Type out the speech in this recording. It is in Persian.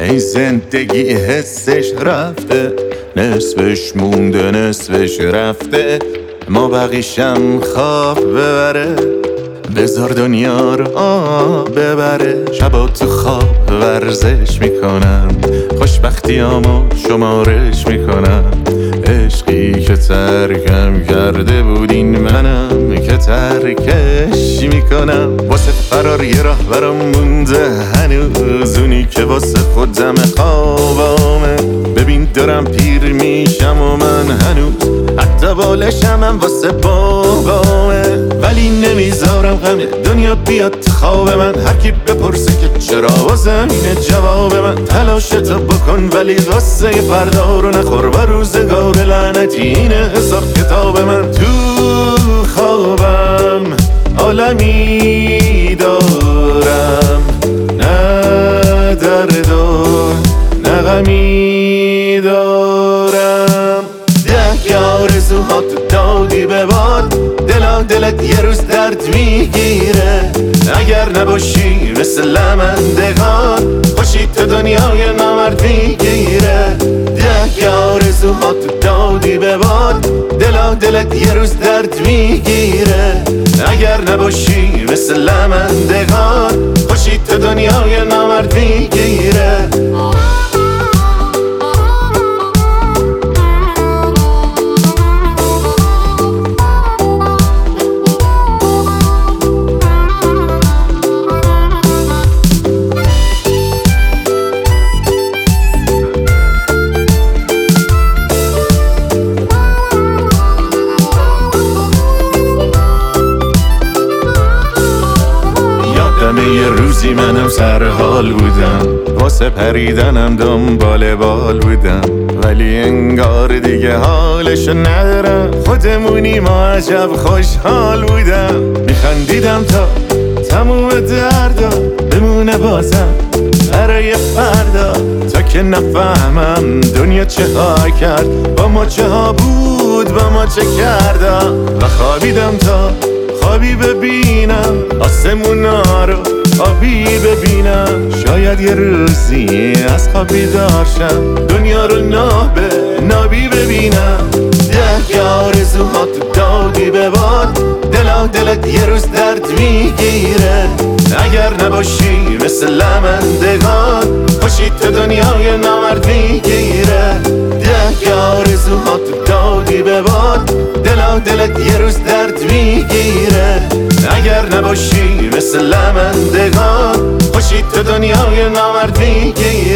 ای زندگی حسش رفته، نصفش مونده نصفش رفته، ما بقیشم خواب ببره. بذار دنیا رو ببره. شبا تو خواب ورزش میکنم، خوشبختیامو شمارش میکنم. عشقی که ترکم کرده بود این منم که ترکش میکنم. واسه فرار یه راه برام مونده هنوز، اونی که واسه خودم خوابامه. ببین دارم پیر میشم و من هنوز حتی بالشم هم واسه بابامه. ولی نمیذارم غم دنیا بیاد تو خواب من. هر کی بپرسه که چرا واسم اینه جواب من. تلاشتو بکن ولی قصه فردا رو نخور و روزگار لعنتی اینه حساب کتاب من. تو خوابم عالمی دارم، نه درد و نه غمی دارم. ده آرزوها تو دادی به باد، دلت یه روز درد میگیره. اگر نباشی مثل لمندگان، خوشی تو دنیای نامرد میگیره. ده آرزوها تو دادی به باد، دلت یه روز درد میگیره. اگر نباشی مثل لمندگان، خوشی تو دنیای نامرد میگیره. یه روزی منم سر حال بودم، واسه پریدنم دنبال بال بودم. ولی انگار دیگه حالشو ندارم، خودمونی ما عجب خوشحال بودم. میخندیدم تا تموم دردا بمونه بازم برای فردا. تا که نفهمم دنیا چه ها کرد با ما، چه ها بود با ما چه کردم. و خوابیدم تا خوابی ببینم آسمونا رو آبی ببینم. شاید یه روزی از خواب بیدار شم، دنیا رو نابی ببینم. ده آرزوها تو دادی به باد، دلت یه روز درد میگیره. اگر نباشی مثل لمندگان، خوشی تو دنیای نامرد میگیره. ده آرزوها تو دادی به باد، دلت یه روز درد میگیره. اگر نباشی مثل لمندگان، خوشی تو دنیای نامرد میگیره.